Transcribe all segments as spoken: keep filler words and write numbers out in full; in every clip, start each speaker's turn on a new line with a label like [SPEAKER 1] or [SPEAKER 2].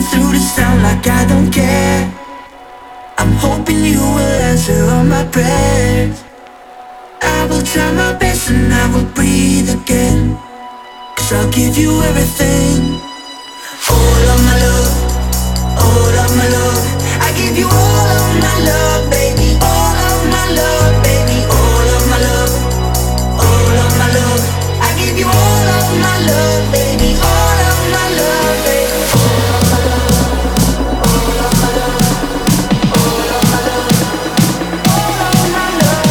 [SPEAKER 1] through the sound like I don't care. I'm hoping you will answer all my prayers. I will try my best and I will breathe again, 'cause I'll give you everything. All of my love, all of my love. I give you all of my love, baby. All of my love, baby. All of my love, all of my love. I give you all of my love, baby. All of my love, baby. All of my love, all of my love. All of my love, all of my love.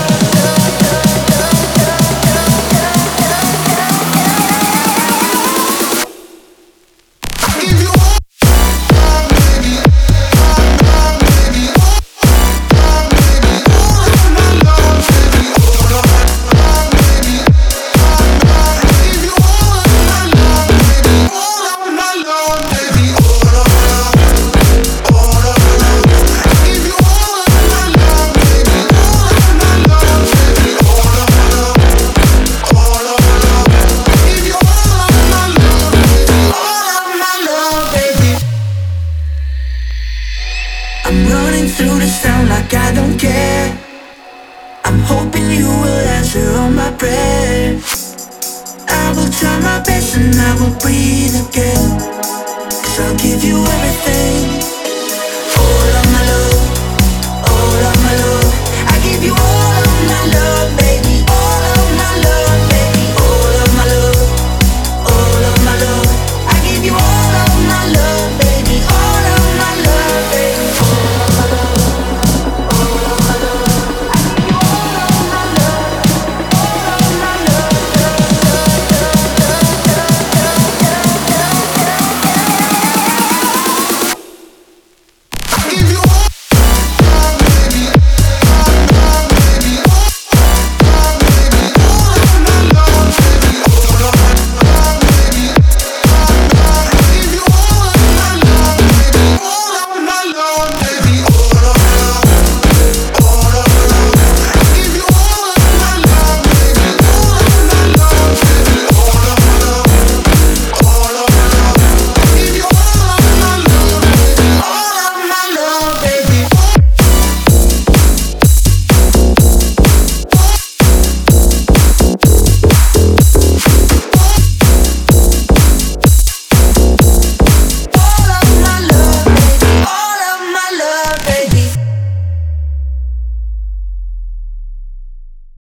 [SPEAKER 1] I give you all. I'm running through the sound like I don't care. I'm hoping you will answer all my prayers. I will try my best and I will breathe again, 'cause I'll give you everything.